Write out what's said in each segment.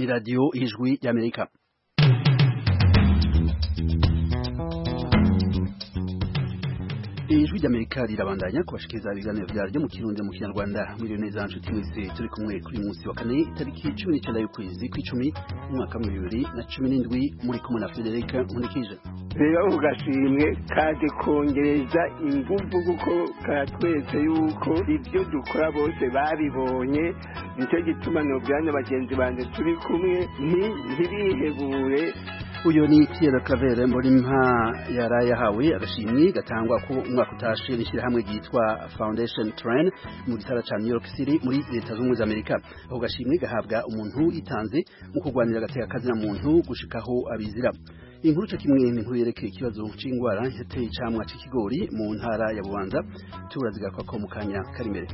ni radio Ijwi y'Amerika. Ijwi ry'Amerika rirabandanya kubashikiriza ibiganiro vyaryo mu Kirundi mu Kinyarwanda. Muri neza nshuti mwese turi kumwe kuri munsi wa kane itariki 19 y'ukwezi kw'icumi umwaka wa 2017 muri kumwe na Federica Nkurikije. Rero ugashimwe kaje kongereza ingufu kuko karatwese yuko ibyo dukora bose babibonye, nicyo gituma nobyana bagenzi banje turi kumwe ntibihebure. Uyo ni Pierre Claver Mbonimpa yarayahawe agashimwe gatangwa ko umwaka utashe n'ishyirahamwe ryitwa Foundation Trend mu gisara ca New York City muri Leta Zunze Ubumwe za Amerika. Ako gashimwe gahabwa umuntu yitanze mu kurwanira agateka kazina muntu gushikaho abizira. Inkuru cyo kimwe n'inkuru yerekeye ikibazo c'ingwara yateye icamwa c'ikigori mu ntara ya Bubanza turaziga ko mu kanya kari imbere.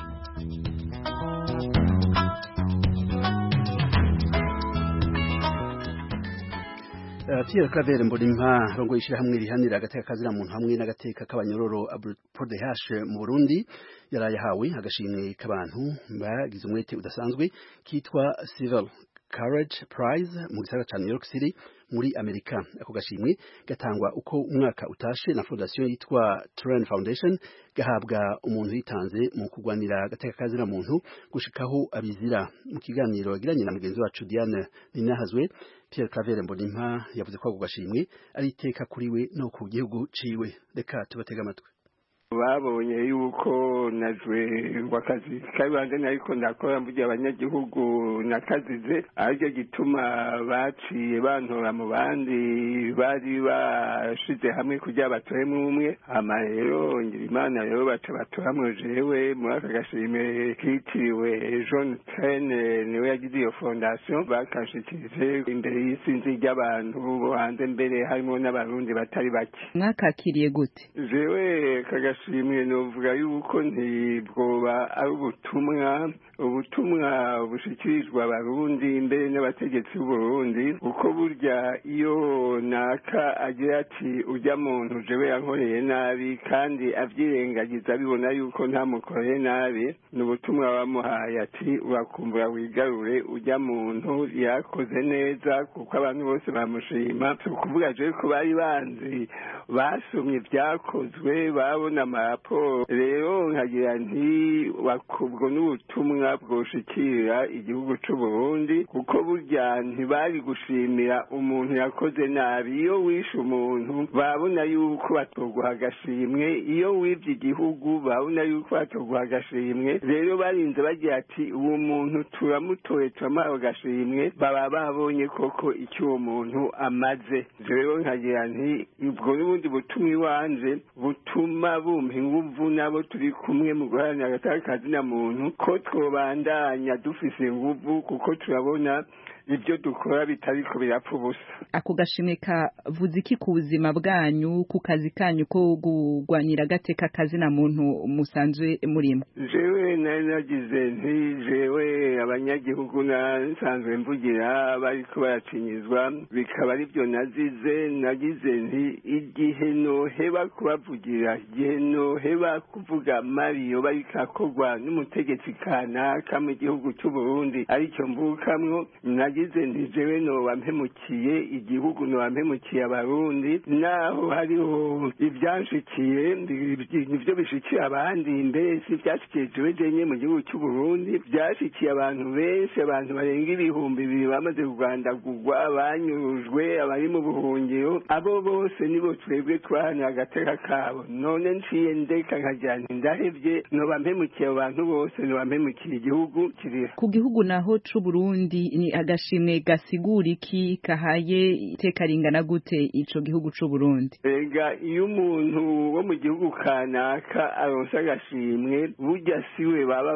Pierre Claver Mbonimpa rongo ishirahamwe rihanira agateka kazina muntu hamwe n'agateka k'abanyororo PRODH mu Burundi yarayahawe agashimwe k'abantu bagize umwete udasanzwe kitwa Civil Courage Prize mu gisagara ca New York City muri Amerika. Ako gashimwe gatangwa uko umwaka utashe na fondation yitwa Trend Foundation gahabwa umuntu yitanze mu kurwanira agateka kazina muntu gushikaho abizira. Mu kiganiro yagiranye na mugenzi wacu Diane Ninahazwe, Pierre Claver Mbonimpa yavuze ko ako gashimwe ari iteka kuri we no ku gihugu ciwe. Reka tubatega amatwi. Babonye yuko najwe wakazi kabibanze nariko ndakora mvugira abanyagihugu nakazize, ariko gituma baciye bantora mu bandi bari bashize hamwe kugira batoremwe umwe. Hama rero ngira Imana rero baca batoramwe jewe muri aka gashimwe kitiriwe John Trene niwe yagize iyo fondation, bakashikije imbere y'isinzi ry'abantu bo hanze, mbere harimo n'abarundi batari bake. Mwakakiriye gute? Jewe kagashimwe novuga yuko ntibwoba ari ubutumwa bushikirizwa abarundi mbere n'abategetsi b'Uburundi, uko burya iyo naka agira ati ujya muntu jewe yankoreye nabi kandi avyirengagiza bibona yuko ntamukoreye nabi, ni ubutumwa bamuhaye ati urakumbura wigarure ujya muntu yakoze neza, kuko abantu bose bamushima. Kuvuga jewe ko bari banzi basomye ibyakozwe babona amaraporo, rero nkagira nti wakubwo n'ubutumwa bwoshikira igihugu c'u Burundi, kuko burya ntibari gushimira umuntu yakoze nabi. Iyo wishe umuntu babona yuko batoguha agashimwe, iyo wivye igihugu babona yuko batoguha agashimwe, rero barinze bagira ati uwo muntu turamutoye turamuha agashimwe, baba babonye koko icyo uwo muntu amaze. Rero nkagira nti ubwo n'ubundi butumwa iwanje butuma bumpa inguvu nabo turi kumwe mu guharanira agateka kazina muntu ko twobandanya dufise inguvu, kuko turabona ibyo dukora bitariko birapfa ubusa. Ako gashimwe kavuze iki ku buzima bwanyu, ku kazi kanyu ko kugwanira agateka kazina muntu musanzwe murimo? Jewe nagize nti jewe abanyagihugu nasanzwe mvugira bariko baracinyizwa, bikaba ari byo nagize nti igihe noheba kubavugira, igihe noheba kuvuga mariyo bariko akorwa n'umutegetsi kanaka mu gihugu cy'u Burundi aricyo mvukamwo, nagize nti jewe noba mpemukiye igihugu, noba mpemukiye abarundi, naho hariho ibyanshikiye nivyo bishikiye abandi, mbese byashikiye jewe jenye mu gihugu cy'u Burundi, byashikiye abantu benshi, abantu barenga 2,000 bamaze kugandagurwa, banyurujwe, abari mu buhungiro, abo bose nibo twebwe twahanira agateka kabo. None nciye ndeka nkagira nti ndahevye, noba mpemukiye abantu bose, noba mpemukiye igihugu kiriho. Ku gihugu naho c'u Burundi ni agashimwe gasigura iki, kahaye iteka ringana gute ico gihugu c'u Burundi? Ega iyo umuntu wo mu gihugu kanaka aronsa agashimwe, burya siwe baba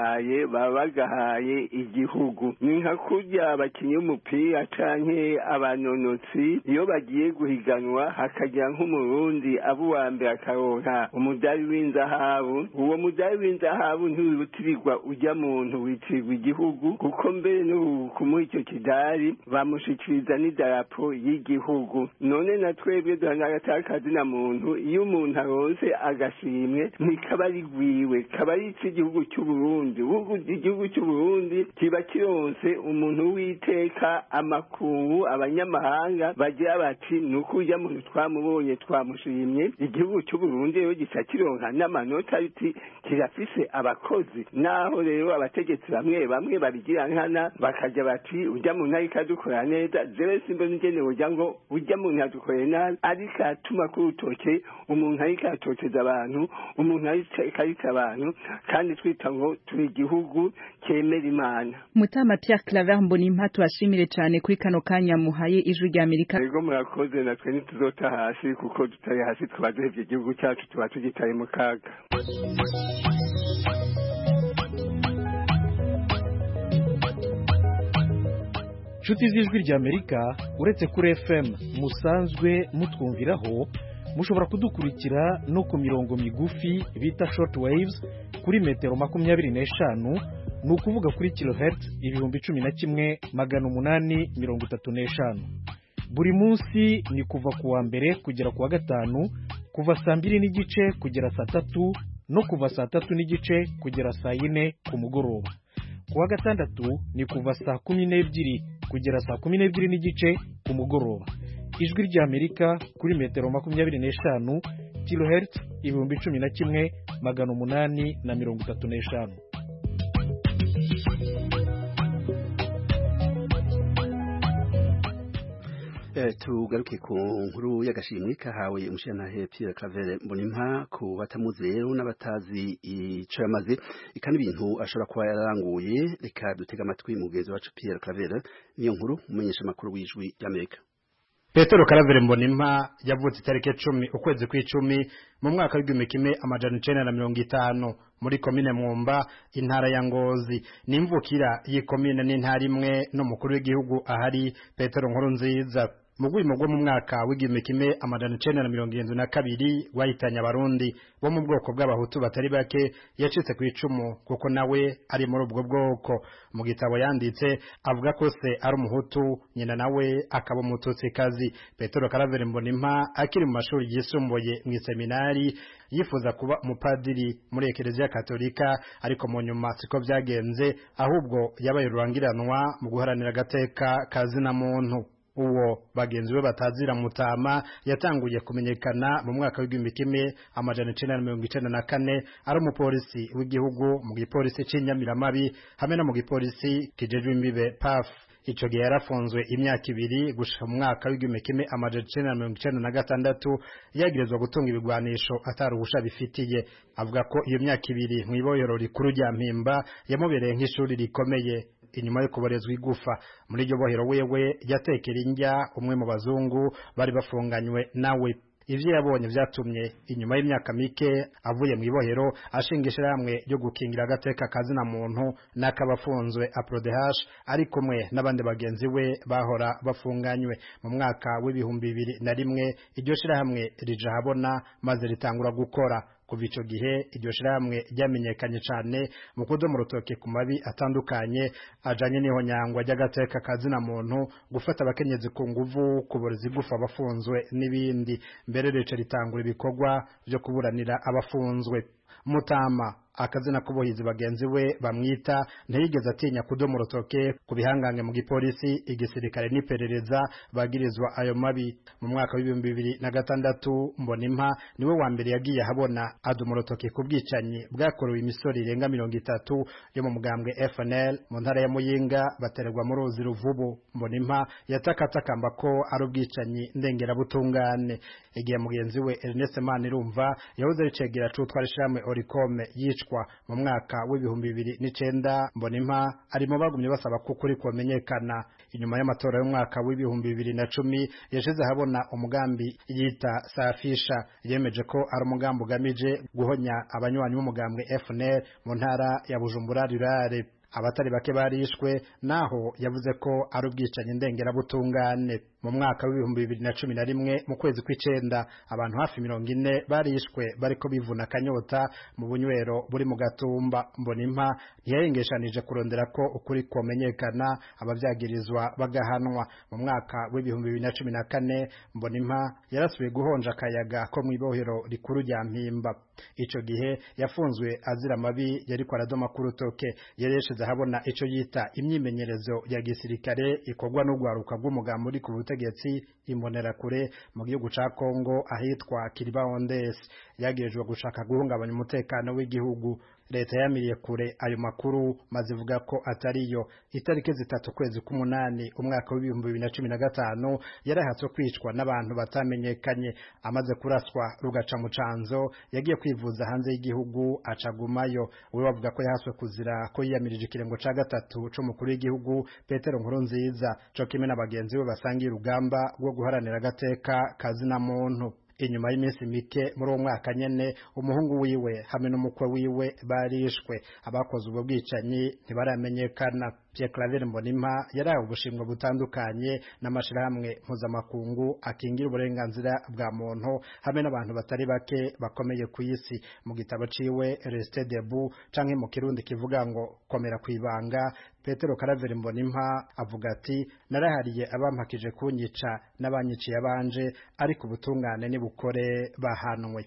bagahaye igihugu. Ni nka kurya abakinyi b'umupira canke abanonotsi iyo bagiye guhiganwa hakagira nk'umurundi abo uwa mbere akaronka umudari w'inzahabu, uwo mudari w'inzahabu ntiwibutirirwa ujya muntu witirirwa igihugu, kuko mbere no kumuha icyo kidari bamushikiriza n'idarapo y'igihugu. None na twebwe duhana agatakazi na muntu, iyo umuntu aronse agashimwe ntikaba ari gwiwe, kaba ari icy'igihugu cy'u Burundi. Igihugu cy'u Burundi kiba kironse umuntu w'iteka, amakungu, abanyamahanga bagira bati nuko ujya muntu twamubonye twamushimye. Igihugu cy'u Burundi rero gica kironka n'amanota yuti kirafise abakozi. Naho rero abategetsi bamwe bamwe babigira nkana bakajya bati ujya muntu ariko adukora neza, jewe simba ngene ujya ngo ujya muntu adukoreye nabi, ariko atuma ku rutoke umuntu ariko atoteza abantu, umuntu ariko abantu, kandi twita ngo turi igihugu cyemera Imana. Mutama Pierre Claver Mbonimpa tubashimire cyane kuri kano kanya muhaye Ijwi rya Amerika. Yego murakoze, natwe ntituzota hasi, kuko tutari hasi tuba duhevye igihugu cyacu, tuba tugitaye mu kaga. Nshuti z'Ijwi rya Amerika, uretse kuri FM musanzwe mutwumviraho, mushobora kudukurikira no ku mirongo migufi bita short waves kuri metero 25, ni ukuvuga kuri kilohertz 11,835. Buri munsi ni kuva ku wa mbere kugera ku wa gatanu, kuva saa 2 n'igice kugera saa 3, no kuva saa 3 n'igice kugera saa 4 ku mugoroba. Ku wa gatandatu ni kuva saa 12 kugera saa 12 n'igice ku mugoroba. Ijwi rya Amerika kuri metero 25, kilohertz 11,835. Tugaruke ku nkuru y'agashimwe kahawe umushyiranahe Pierre Claver Mbonimpa ku batamuzi rero n'abatazi ico yamaze ikandi ibintu ashobora kuba yaranguye. Reka dutega amatwi mugenzi wacu Pierre Claver, niyo nkuru umenyesha makuru w'Ijwi ry'Amerika. Petero Claver Mbonimpa yavutse itariki 10 ukwezi kw'icumi mu mwaka w'1950 muri komine Mwumba, intara ya Ngozi. Nimvukira yikomine n'intara imwe no mukuru w'igihugu ahari Petero Nkurunziza. Mugwimo gwo mu mwaka w'1972 wahitanye abarundi bo mu bwoko bw'abahutu batari bake, yacitse ku icumu kuko nawe ari muri ubwo bwoko. Mu gitabo yanditse avuga ko se ari umuhutu, nyina nawe akaba umututsikazi. Petero Claver Mbonimpa akiri mu mashuri yisumbuye mu seminari yifuza kuba umupadiri muri Eklezia Katolika, ariko mu nyuma siko byagenze, ahubwo yabaye rurangiranwa mu guharanira agateka kazina muntu. Uwo bagenzi we batazira Mutama yatanguye kumenyekana mu mwaka w'1994 ari umupolisi w'igihugu mu gipolisi c'Inyamiramabi hamwe no mu gipolisi kijejwe imbibe PAF. Ico gihe yarafunzwe imyaka 2 gushika mu mwaka w'1996 yagirizwa gutunga ibigwanisho ataruhusha bifitiye. Avuga ko iyo myaka 2 mu ibohero rikuru rya Mpimba yamubereye nk'ishuri rikomeye. Inyuma yo kuborezwa igufa muri iryo bohero wewe yatekera indya umwe mu bazungu bari bafunganywe nawe. Ivyo yabonye vyatumye inyuma y'imyaka mike avuye mu ibohero ashinga ishirahamwe ryo gukingira agateka kazina muntu n'akabafunzwe APRODH, ari kumwe n'abandi bagenzi we bahora bafunganywe. Mu mwaka w'2001 iryo shirahamwe rija habona maze ritangura gukora. Kuva ico gihe iryo shirahamwe ryamenyekanye cyane mu kudomo rutoke ku mabi atandukanye ajanye niho nyangwa ry'agateka kazina muntu, gufata abakenyezi ku nguvu, kuboreza igufa abafunzwe n'ibindi. Mbere rica ritangura ibikorwa byo kuburanira abafunzwe. Mutama akazina kubohizi bagenzi we bamwita ntiyigeze atinya kudomo rutoke ku bihangange mu gipolisi, igisirikare n'iperereza bagirizwa ayo mabi. Mu mwaka w'2006 Mbonimpa niwe wa mbere yagiye habona adomo rutoke ku bwicanyi bwakorewe imisori irenga 30 yo mu mugambwe FNL mu ntara ya Muyinga batererwa mu ruzi Ruvubu. Mbonimpa yatakatakamba ko ari ubwicanyi ndengera butungane. Igihe mugenzi we Ernest Manirumva yahoze ari cegera cutwara ishiramwe Oricome yicwa mu mwaka w'2009, Mbonimpa ari mu bagumye basaba ko kuri kumenyekana. Inyuma y'amatora y'umwaka w'2010 yashize habona umugambi yita Safisha, yemeje ko ari umugambi ugamije guhonya abanywanyi b'umugambwe FNL mu ntara ya Bujumbura Rurare. Abatari bake barishwe, naho yavuze ko ari ubwicanyi ndengera butungane. mu mwaka w'2011 mu kwezi kw'icenda abantu hafi 40 barishwe bariko bivuna kanyota mu bunywero buri mu Gatumba. Mbonimpa ntiyayengeshanije kurondera ko ukuri komenyekana abavyagirizwa bagahanwa. Mu mwaka w'2014 Mbonimpa yarasubiye guhonja akayaga ko mw'ibohero rikuru rya Mpimba. Ico gihe yafunzwe azira mabi yariko aradoma ku rutoke. Yaresheje habona ico yita imyimenyerezo ya gisirikare ikorwa n'ugwaruka rw'umugambi uri ku butegetsi Imbonerakure mu gihugu ca Kongo ahitwa Kiribaondes. Yagirijwe gushaka guhungabanya umutekano w'igihugu. Leta yamiriye kure ayo makuru maze ivuga ko atariyo. Itariki 3 kwezi k'umunani umwaka w'2015 yarahatswe kwicwa n'abantu batamenyekanye. Amaze kuraswa rugaca mu canzo yagiye kwivuza hanze y'igihugu acagumayo. We bavuga ko yahaswe kuzira ko yiyamirije ikirengo ca gatatu c'umukuru w'igihugu Petero Nkurunziza, co kimwe n'abagenzi be basangiye urugamba rwo guharanira agateka kazina muntu. Inyuma y'iminsi mike muri uwo mwaka nyene umuhungu wiwe hamwe n'umukwe wiwe barishwe. Abakoze ubwo bwicanyi ntibaramenyekana. Pierre Claver Mbonimpa yarahawe ubushimwe butandukanye n'amashirahamwe mpuzamakungu akingira uburenganzira bwa muntu hamwe n'abantu batari bake bakomeye ku isi. Mu gitabo ciwe Rester debout canke mu kirundi kivuga ngo komera kwibanga, Petero Claver Mbonimpa avuga ati narahariye abampakije kunyica n'abanyiciye abanje ariko ubutungane nibukore bahanwe.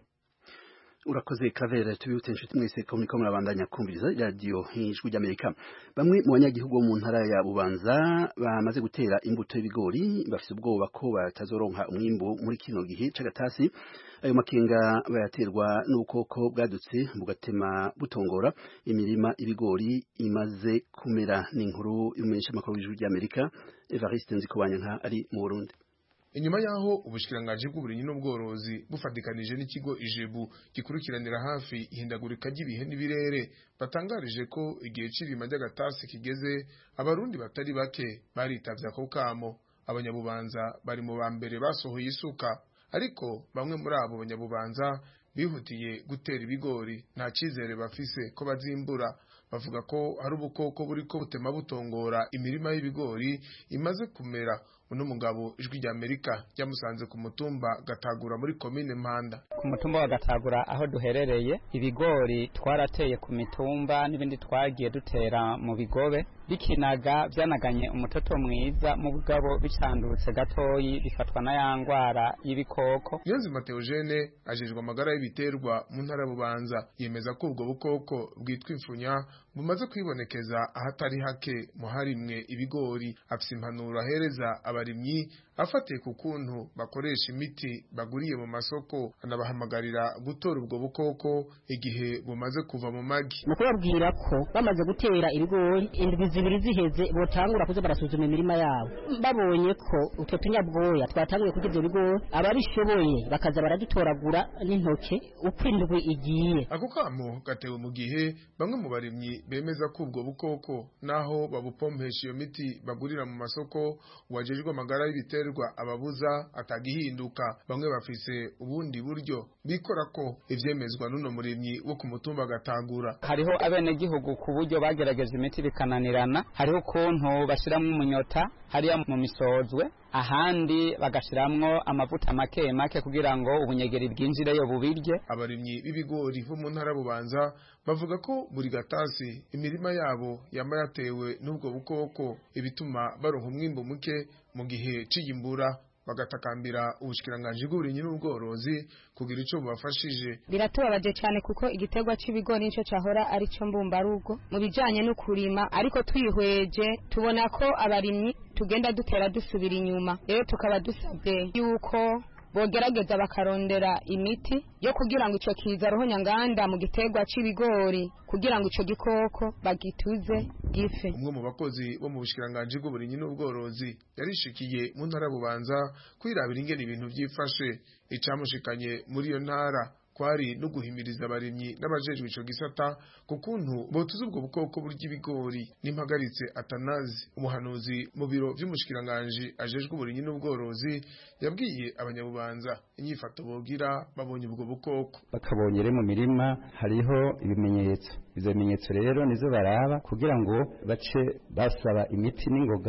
Urakoze Claver, tubibutse inshuti mwese ko muriko murabandanya kumviriza radio Ijwi ry'Amerika. Bamwe mu banyagihugu bo mu ntara ya Bubanza bamaze gutera imbuto y'ibigori bafise ubwoba ko batazoronka umwimbo muri kino gihe c'agatasi. Ayo makenga bayaterwa n'ubukoko bwadutse bugatema butongora imirima ibigori imaze kumera. N'inkuru y'umumenyesha makuru w'Ijwi ry'Amerika Evariste Nzikobanyanka ari mu Burundi. Inyuma yaho ubushikiranganje bw'uburimyi n'ubworozi bufatikanije n'ikigo Ijebu gikurikiranira hafi ihindagurika ry'ibihe n'ibirere batangarije ko igihe c'irima ry'agatasi kigeze, abarundi batari bake baritavye ako kamo. Abanyabubanza bari mu bambere basohoye isuka, ariko bamwe muri abo banyabubanza bihutiye gutera ibigori nta cizere bafise ko bazimbura. Bavuga ko hari ubukoko buriko butema butongora imirima y'ibigori imaze kumera. Uno mugabo Ijwi ry'Amerika ryamusanze ku mutumba Gatagura muri komine Mpanda. Ku mutumba wa Gatagura aho duherereye, ibigori twarateye ku mitumba n'ibindi twagiye dutera mu bigobe bikinaga byanaganye umutoto mwiza mu bugabo bicandutse gatoyi bifatwa na yangwara y'ibikoko. Niyonzima Theogene ajejwe amagara y'ibiterwa mu ntara Bubanza yemeza ko ubwo bukoko bwitwa imfunya bumaze kwibonekeza ahatari hake mu harimwe ibigori. Afise impanuro ahereza abarimyi afatiye ku kuntu bakoresha imiti baguriye mu masoko, anabahamagarira gutora ubwo bukoko igihe bumaze kuva mu magi. Mu kubabwira ko bamaze gutera ibigori indwi zibiri ziheze botangura kuza barasuzuma imirima yabo, babonye ko utwo tunyabwoya twatanguye kugira ibyo bigori, ababishoboye bakaza baradutoragura n'intoke uko indwi igiye. Ako kamo gatewe mu gihe bamwe mu barimyi bemeza ko ubwo bukoko naho babupompesha iyo miti bagurira mu masoko wajejwe amagara y'ibiterwa ababuza atagihinduka. Bamwe bafise ubundi buryo bikora ko ivyemezwa n'uno murimyi wo ku mutumba Gatagura. Hariho abene gihugu ku buryo bagerageje imiti bikananirana, hariho kuntu bashiramwe umunyota hariya mu misozwe, ahandi bagashiramwo amavuta make make kugira ngo ubunyegeri bwinjireyo bubirye. Abarimyi b'ibigori bo mu ntara Bubanza bavuga ko buri gatasi imirima yabo yama yatewe n'ubwo bukoko, ibituma baronka umwimbo muke mu gihe c'iyimbura. Bagatakambira ubushikiranganje bw'uburimyi n'ubworozi kugira ico bubafashije. Biratubabaje cyane kuko igiterwa c'ibigori nico cahora ari cyo mbumbarugo mu bijanye no kurima, ariko twihweje tubona ko abarimyi tugenda dutera dusubira inyuma. Rero tukaba dusabye yuko bogerageza bakarondera imiti yo kugira ngo ico kiza roho nyanganda mu giterwa c'ibigori kugira ngo ico gikoko bagituze gife. Umwe mu bakozi bo mu bushikiranganje bw'uburimyi n'ubworozi yarishikiye mu ntara Bubanza kwirabira ingene ibintu vyifashe. Icamushikanye muri iyo ntara kwari no guhimiriza abarimyi n'abajejwe ico gisata kukuntu botuza ubwo bukoko burya ibigori. N'impagaritse Atanazi, umuhanuzi mu biro vy'umushikiranganje ajejwe uburimyi n'ubworozi, yabwiye abanyabubanza inyifato bogira babonye ubwo bukoko. Bakabonye mu mirima hariho ibimenyetso, ivyo bimenyetso rero nizo baraba kugira ngo bace basaba imiti n'ingoga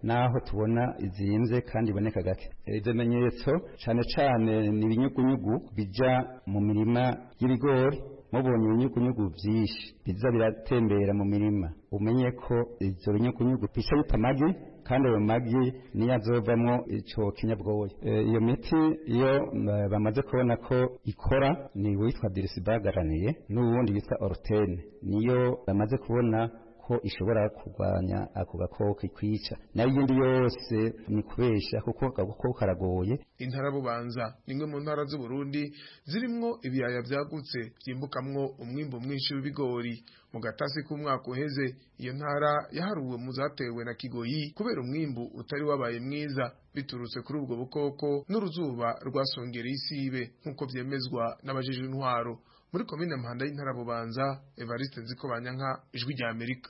naho tubona izimvye kandi iboneka gake. Ivyo bimenyetso cane cane ni ibinyugunyugu bija mu mirima y'ibigori, mubonye ibinyugunyugu vyinshi biza biratembera mu mirima, umenye ko ivyo binyugunyugu bica bita amagi, kandi ayo magi niyo azovamwo ico kinyabwoya. Iyo miti iyo bamaze kubona ko ikora ni witwa dirisibagaraniye n'ubundi witwa orutene, niyo bamaze kubona ko ishobora kurwanya ako gakoko kwica, nayo iyindi yose ni kubesha kuko agakoko karagoye. Intara Bubanza nimwe mu ntara z'u Burundi zirimwo ibiyaya vyagutse vyimbukamwo umwimbo mwinshi w'ibigori. Mu gatasi k'umwaka uheze iyo ntara yaharuwe mu zatewe na Kigoyi kubera umwimbu utari wabaye mwiza biturutse kuri ubwo bukoko n'uruzuba rwasongereye isibe nk'uko vyemezwa n'abajejwe intwaro. Muri komine Mpanda y'intara Bubanza, Evariste Nzikobanyanka, Ijwi rya Amerika.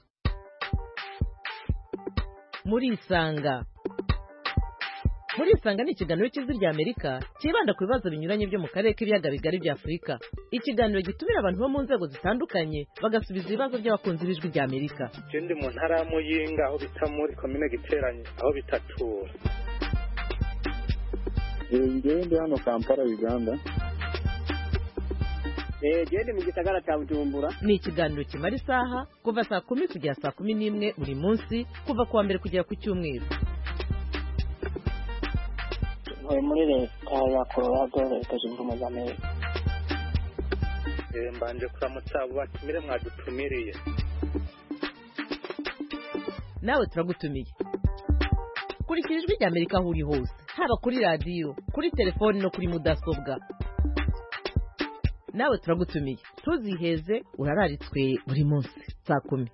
Muri Isanga ni ikiganiro cy'Ijwi rya Amerika kibanda ku bibazo binyuranye byo mu karere k'ibiyaga bigari bya Afurika. Ikiganiro gitumira abantu bo mu nzego zitandukanye bagasubiza ibibazo by'abakunzi b'Ijwi rya Amerika. Ndi mu ntara ya Muyinga aho bita muri komine Giteranye aho bitatura. Ndi hano Kampala, Uganda. Gende mu gisagara cya Bujumbura. Ni ikiganiro kimara isaha kuva saa 10 kugera saa 11 buri munsi kuva kuwa mbere kugera ku cyumweru. Muri leta ya Colorado, Leta Zunze Ubumwe za Amerika. Mbanje kuramutsa abo batumire mwadutumiriye. Nawe turagutumiye. Kurikira Ijwi rya Amerika aho uri hose, haba kuri radio, kuri telefone no kuri mudasobwa. Nawe turagutumiye. Tuziheze urararitswe buri munsi saa 10.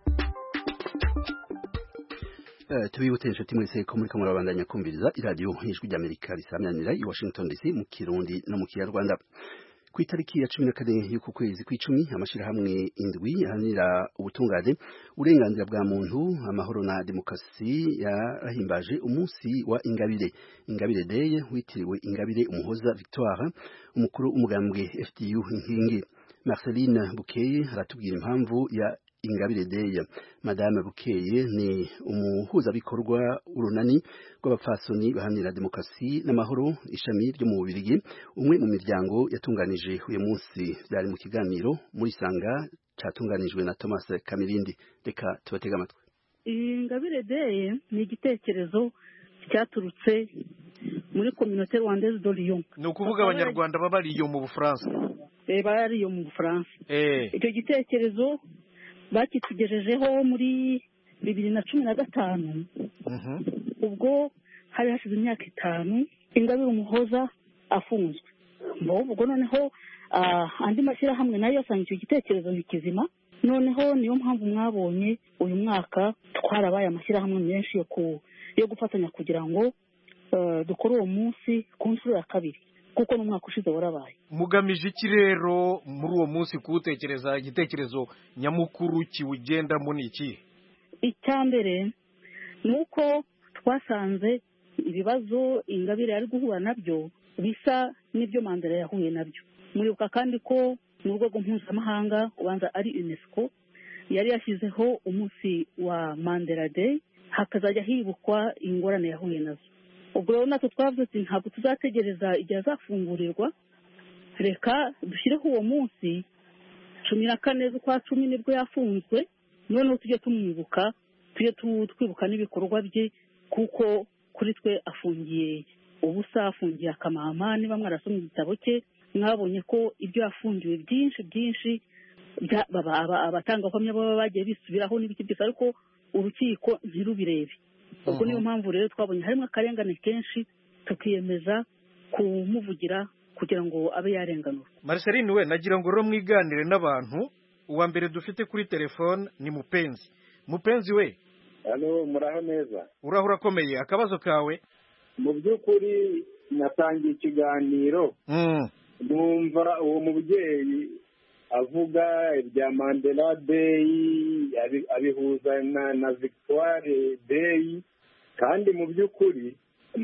Tubibutse inshuti mwese ko muri kamwe babandanya kumviriza iradiyo Ijwi rya Amerika risamyanira i Washington DC mu Kirundi no mu Kinyarwanda. Ku itariki ya 14 y'uku kwezi kw'icumi amashirahamwe indwi ahanira ubutungane uburenganzira bwa muntu amahoro na demokrasi yarahimbaje umunsi wa Ingabire Day witiriwe Ingabire Umuhoza Victoire umukuru umugambwe FDU Inkingi. Marceline Bukeye aratubwira impamvu ya Ingabire Day. Madame Bukeye ni umuhuzabikorwa urunani rw'abapfasoni bahanira demokrasi n'amahoro ishami ryo mu Bubiligi, umwe mu miryango yatunganije uyu munsi. Byari mu kiganiro muri Sanga catunganijwe na Thomas Kamirindi. Reka tubatega amatwi. Ingabire Day ni igitekerezo cyaturutse muri communauté rwandaise de Lyon. Ni ukuvuga abanyarwanda baba Lyon mu Bufaransa. Bari Lyon mu Bufaransa. Icyo gitekerezo bakitugejejeho muri 2015. Ubwo hari hashize imyaka 5 Ingabire Umuhoza afunzwe. Ubwo noneho andi mashyirahamwe nayo yasanga icyo gitekerezo nikizima. Noneho niyo mpamvu mwabonye uyu mwaka twarabaye amashyirahamwe menshi yo gufatanya kugira ngo dukore uwo munsi ku nshuro ya kabiri, kuko n'umwaka ushize warabaye. Mugamije iki rero muri uwo munsi kuwutekereza? Igitekerezo nyamukuru kiwugendamo ni iki? Icyambere ni uko twasanze ibibazo Ingabire yari guhura nabyo bisa n'ibyo Mandela yahuye nabyo. Muribuka kandi ko mu rwego mpuzamahanga ubanza ari UNESCO yari yashyizeho umunsi wa Mandela Day, hakazajya hibukwa ingorane yahuye nazo. Ubwo rero natwe twavuze ati ntabwo tuzategereza igihe azafungurirwa, reka dushyireho uwo munsi 14 z'ukwa 10 nibwo yafunzwe, noneho tujye tumwibuka, tujye twibuka n'ibikorwa bye, kuko kuri twe afungiye ubusa, afungiye akamama. Niba mwarasomye igitabo cye mwabonye ko ibyo yafungiwe byinshi abatangabuhamya baba bagiye bisubiraho n'ibiki byose, ariko urukiko ntirubirebe. Ubwo niyo mpamvu rero twabonye harimo akarengane kenshi, tukiyemeza kumuvugira kugira ngo abe yarenganurwa. Marceline we, nagira ngo rero mwiganire n'abantu. Uwa mbere dufite kuri telefone ni Mupenzi we. Halo, muraho neza? Urahura komeye. Akabazo kawe? Mu by'ukuri natangiye ikiganiro numva uwo mubyeyi avuga ibya Mandela Day, abihuza na Victoire Day, kandi mu by'ukuri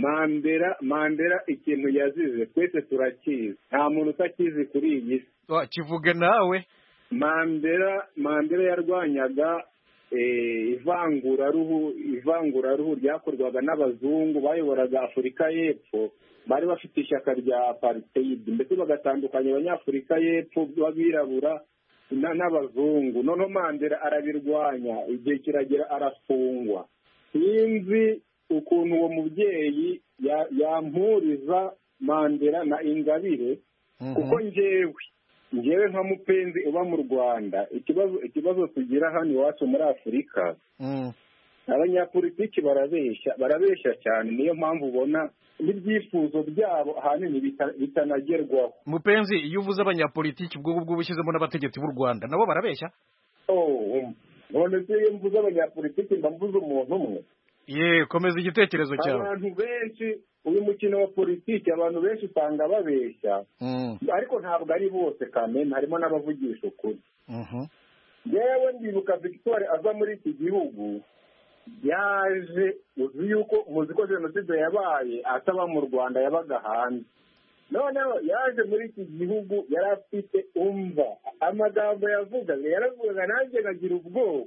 Mandela ikintu yazize twese turakizi, nta muntu utakizi kuri iyi si. Kivuge nawe. Mandela yarwanyaga ivanguraruhu ryakorwaga n'abazungu bayoboraga Afurika y'Epfo, bari bafite ishyaka rya apartheid, mbese bagatandukanya abanyafurika y'Epfo b'abirabura n'abazungu. noneho Mandela arabirwanya, igihe kiragera arafungwa. sinzi ukuntu uwo mubyeyi yampuriza Mandela na Ingabire, kuko njyewe nka mupenzi uba mu Rwanda, ikibazo tugira hano iwacu muri Afurika, abanyapolitiki barabeshya cyane, niyo mpamvu ubona n'ibyifuzo byabo ahanini bitanagerwaho. Mupenzi, iyo uvuze abanyapolitiki ubwo ubushyizemo n'abategetsi b'u Rwanda nabo barabeshya? none se iyo mvuze abanyapolitiki mba mvuze umuntu umwe? Komeza igitekerezo cyawe. Abantu benshi, uyu mukino wa politiki abantu benshi usanga babeshya, ariko ntabwo ari bose kamena, harimo n'abavugisha ukuri. Yewe ndibuka Victoire aza muri iki gihugu, yaje muzi ko jenoside yabaye ataba mu Rwanda, yabaga hanze. noneho yaje muri iki gihugu yari afite amagambo yaravugaga nanjye nkagira ubwoba.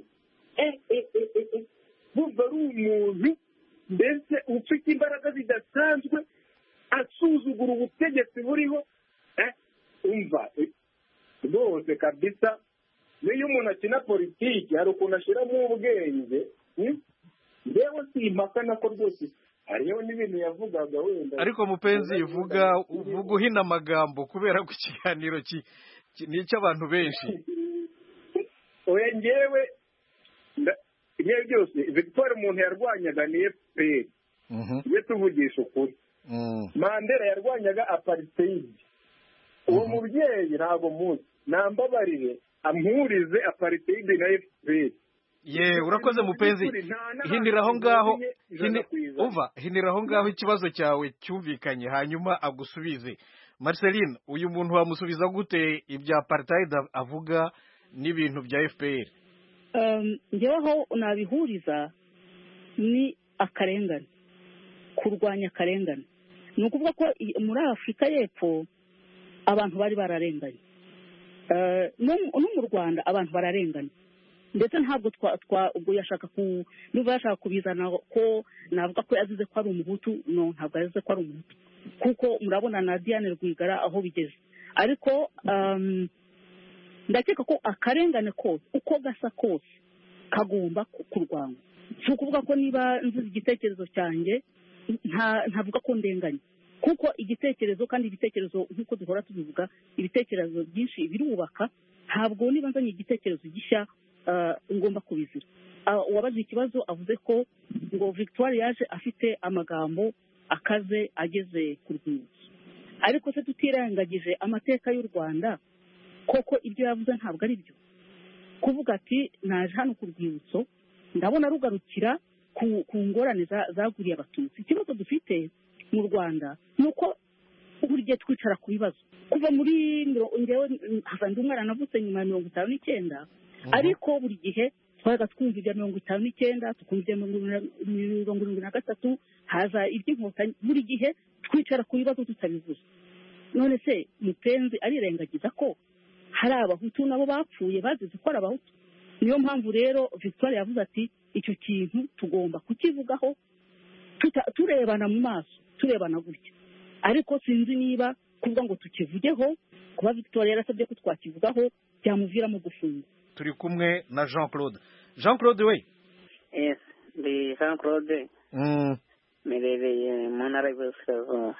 Bumva ari umuntu mbese ufite imbaraga zidasanzwe, asuzugura ubutegetsi buriho. Rwose kabisa, niyo umuntu akina politiki hari ukuntu ashyiramo ubwenge. Ndewe simpakana ko rwose hariho n'ibintu yavugaga wenda. Ariko mupenzi, vuga uhina amagambo kubera ko ikiganiro ni icy'abantu benshi. Oya, njyewe ibyo byose Victoire umuntu yarwanyaga ni FPR, iyo tuvugisha ukuri. Mandela yarwanyaga apartheid. Uwo mubyeyi ntabwo muzi, nambabarire ampurize apartheid na FPR. Urakoze mupenzi, hiniraho ngaho ikibazo cyawe cyumvikanye, hanyuma agusubize. Marceline, uyu muntu wamusubiza gute ibya apartheid avuga n'ibintu bya FPR? Njyeweho nabihuriza ni akarengane, kurwanya akarengane. Ni ukuvuga ko muri Afurika y'Epfo abantu bari bararenganye, no mu Rwanda abantu bararenganye, ndetse ntabwo ubwo niba yashaka kubizana ko navuga ko yazize ko ari umuhutu. No, ntabwo yazize ko ari umuhutu, kuko murabona na Diane Rwigara aho bigeze. Ariko ndakeka ko akarengane kose uko gasa kose kagomba kurwanywa. Si ukuvuga ko niba nzize igitekerezo cyanjye ntavuga ko ndenganye, kuko igitekerezo, kandi ibitekerezo nk'uko duhora tubivuga, ibitekerezo byinshi birubaka. Ntabwo niba nzanye igitekerezo gishya ngomba kubizira. Uwabaze ikibazo avuze ko ngo Victoire yaje afite amagambo akaze ageze ku rwibutso, ariko se tutirengagije amateka y'u Rwanda, koko ibyo yavuze ntabwo ari byo. Kuvuga ati naje hano ku rwibutso ndabona rugarukira ku ngorane zaguriye Abatutsi. Ikibazo dufite mu Rwanda ni uko buri gihe twicara ku bibazo. Kuva muri ndi umwana navutse nyuma ya 59, ariko buri gihe twabaga twumva ibya 59, tukumva ibya 73, haza iby'inkotanyi. Buri gihe twicara ku bibazo tutabivuze. None se mupenzi arirengagiza ko hari Abahutu nabo bapfuye bazize ko ari Abahutu? Niyo mpamvu rero Victoire yavuze ati icyo kintu tugomba kukivugaho turebana mu maso, turebana gutya. Ariko sinzi niba kuvuga ngo tukivugeho, kuba Victoire yarasabye ko twakivugaho byamuviramo gufungwa. Turi kumwe na Jean Claude. Jean Claude we? Yes, ndi Jean Claude. Merereye mu ntara y'Iburasirazuba,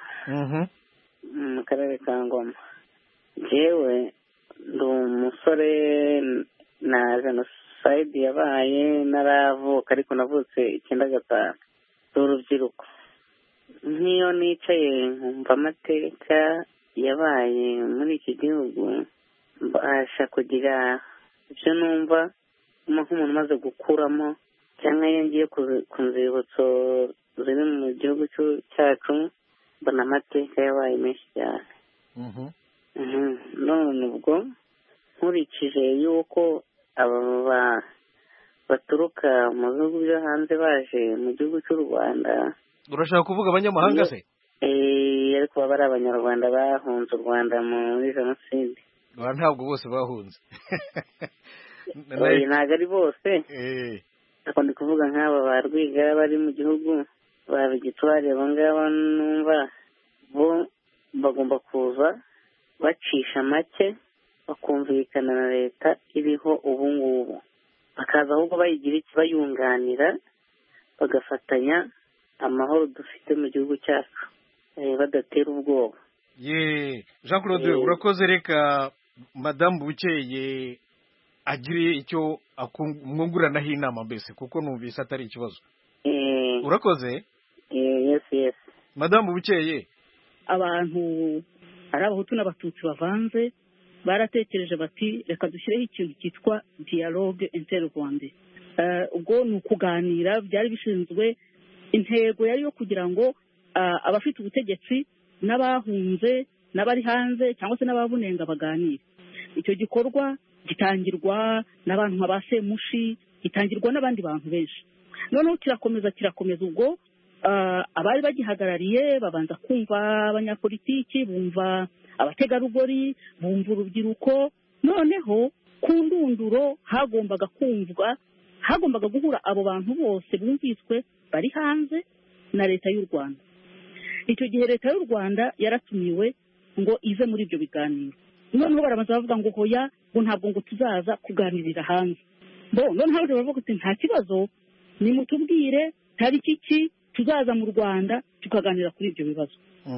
mu karere ka Ngoma. Jewe ndi umusore na jenoside yabaye naravuka, ariko navutse 95. Ndi urubyiruko. Nk'iyo nicaye nkumva amateka yabaye muri iki gihugu, mbasha kugira ibyo numva nk'umuntu umaze gukuramo, cyangwa iyo ngiye ku nzibutso ziri mu gihugu cyacu mbona amateka yabaye menshi cyane. None ubwo nkurikije yuko aba baturuka mu bihugu byo hanze baje mu gihugu cy'u Rwanda. Urashaka kuvuga abanyamahanga se? Ariko baba ari Abanyarwanda bahunze u Rwanda muri jenoside. ntabwo bose bahunze ntabwo ari bose ariko ndi kuvuga nk'aba ba Rwigara bari mu gihugu ba Victoire abo ngabo numva bo bagomba kuza bacisha make bakumvikana na leta iriho ubu ngubu bakaza ahubwo bayigira bayunganira bagafatanya amahoro dufite mu gihugu cyacu badatera ubwoba. Jean Claude urakoze, reka Madame Bukeye agire icyo mwunguranaho inama mbese kuko numvise atari ikibazo. Urakoze. Yes. Madame Bukeye, abantu ari abahutu n'abatutsi bavanze baratekereje bati reka dushyireho ikintu cyitwa dialogue interrwande. Ubwo ni ukuganira, byari bishinzwe, intego yari yo kugira ngo abafite ubutegetsi n'abahunze n'abari hanze cyangwa se n'ababunenga baganire. Icyo gikorwa gitangirwa n'abantu nka ba Semushi, gitangirwa n'abandi bantu benshi. Noneho kirakomeza ubwo abari bagihagarariye babanza kumva abanyapolitiki, bumva abategarugori, bumva urubyiruko. Noneho ku ndunduro hagombaga guhura abo bantu bose bumviswe bari hanze na leta y'u Rwanda. Icyo gihe leta y'u Rwanda yaratumiwe ngo ize muri ibyo biganiro. Noneho barabanza bavuga ngo hoya, ngo ntabwo ngo tuzaza kuganirira hanze. Noneho baravuga ati nta kibazo, nimutubwire tariki ki tuzaza mu Rwanda tukaganira kuri ibyo bibazo.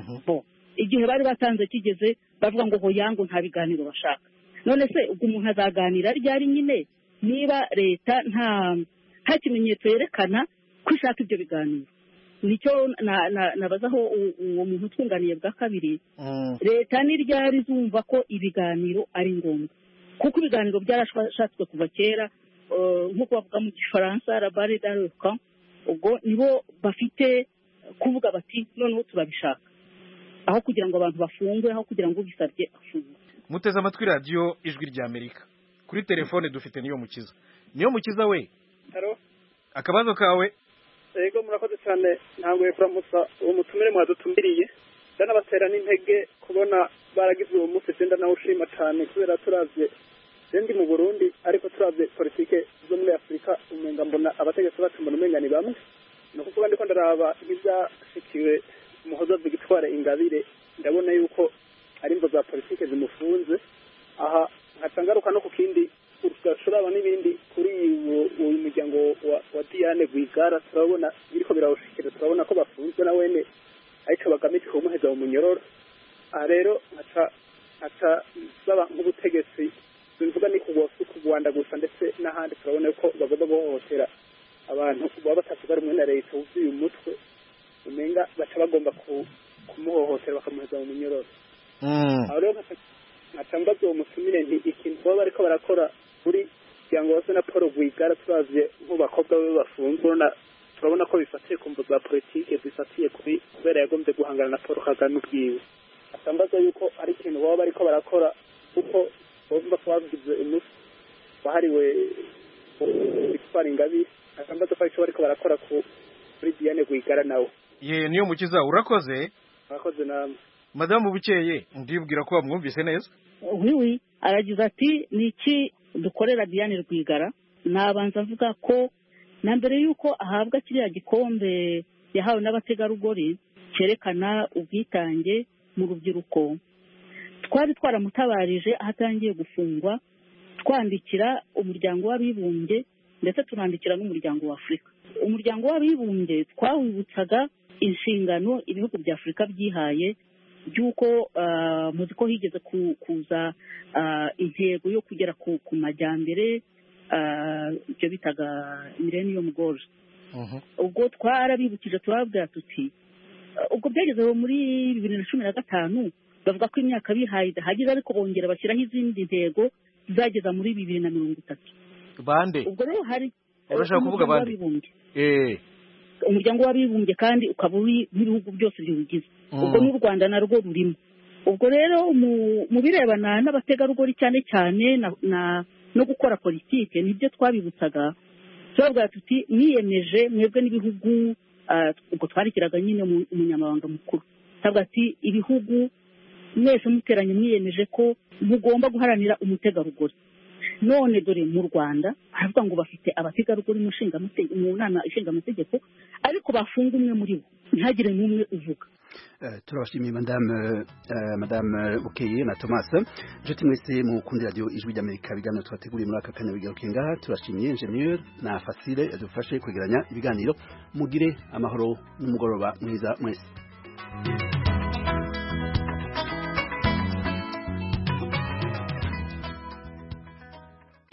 Igihe bari batanze kigeze bavuga ngo hoya, ngo nta biganiro bashaka. None se ubwo umuntu azaganira ryari nyine niba leta nta kimenyetso yerekana ko ishaka ibyo biganiro? Nicyo nabazaho uwo muntu utwunganiye bwa kabiri. Leta ni ryari zumva ko ibiganiro ari ngombwa? Kuko ibiganiro byarashatswe kuva kera, nk'uko bavuga mu Gifaransa la barre dans le camp. Ubwo nibo bafite kuvuga bati noneho turabishaka, aho kugira ngo abantu bafungwe, aho kugira ngo ubisabye afungwe. Muteze amatwi radiyo Ijwi ry'Amerika. Kuri telefone dufite Niyo Mukiza we. Halo. Akabazo kawe? Yego murakoze cyane, ntabwo kuramutsa uwo mutumire mwadutumbiriye. Ndanabatera n'intege kubona baragize uwo munsi, genda nawe ushima cyane kubera turavye ndi mu Burundi ariko turavye politike zo muri Afrika umenga mbona abategetsi bacu mbona umenga ni bamwe. No kuvuga ndiko ndaraba ibyashikiwe Umuhoza Victoire Ingabire, ndabona yuko ari imvo za politike zimufunze. Aha nkatangaruka no ku kindi urashobora n'ibindi kuri uyu muryango wa Diane Rwigara, turabona biriko birawushikira, turabona ko bafunzwe na wene ariko bagamije kumuheza mu munyororo. Rero aca saba nk'ubutegetsi bivuga ni ku Rwanda gusa ndetse n'ahandi, turabona ko bagomba guhohotera abantu baba batavuga rumwe na leta wuzuye umutwe, umenga baca bagomba kumuhohotera bakamuheza mu munyororo. Rero nkatambaza uwo mutumire nti ikintu baba bariko barakora kuri cyangwa se na Paul Rwigara, turavye nk'ubakobwa be bafunzwe, turabona ko bifatiye ku mvo za politike, zifatiye kubera yagombye guhangana na Paul Kagame ubwiwe. Atambaza yuko ari ikintu baba bariko barakora kuko bumva ko bagize umunsi wahariwe Victoire Ingabire. Atambaza ko bariko barakora kuri Diane Rwigara nawe. Niyo Mukiza urakoze. Urakoze namwe. Madamu Bukeye, ndibwira ko bamwumvise neza. Oui, aragize ati niki dukorera Diane Rwigara. Nabanza avuga ko na mbere yuko ahabwa kiriya gikombe yahawe n'abategarugori cyerekana ubwitange mu rubyiruko, twari twaramutabarije ahatangiye gufungwa, twandikira umuryango w'abibumbye ndetse tunandikira n'umuryango wa Afurika. Umuryango w'abibumbye twawibutsaga inshingano ibihugu bya Afurika byihaye by'uko muzi ko higeze kuza intego yo kugera ku majyambere, ibyo bitaga millennium goals. Ubwo twarabibukije turababwira tuti ubwo byagezeho muri 2015 bavuga ko imyaka bihaye idahagije, ariko bongera bashyiraho izindi ntego zageza muri 2030. Bande ubwo rero hari urashaka kuvuga bande? Umuryango w'abibumbye kandi ukaba uri n'ibihugu byose biwugize. Ubwo n'u Rwanda narwo rurimo. Ubwo rero mu birebana n'abategarugori cyane cyane no gukora politike, nibyo twabibutsaga, turabwira tuti mwiyemeje mwebwe n'ibihugu, ubwo twarikiraga nyine umunyamabanga mukuru, turabwira ati ibihugu mwese muteranye mwiyemeje ko mugomba guharanira umutegarugori. None dore mu Rwanda baravuga ngo bafite abategarugori mu nama ishinga amategeko ariko bafunga umwe muri bo ntihagire n'umwe uvuga. Turabashimiye madame Bukeye na Thomas Joti mwese mu kundi radio Ijwi ry'Amerika biganiro twateguriye muri aka kanya bigaruke ngaha. Turashimiye Engineer na Facile yadufashe kwegeranya ibiganiro. Mugire amahoro n'umugoroba mwiza mwese.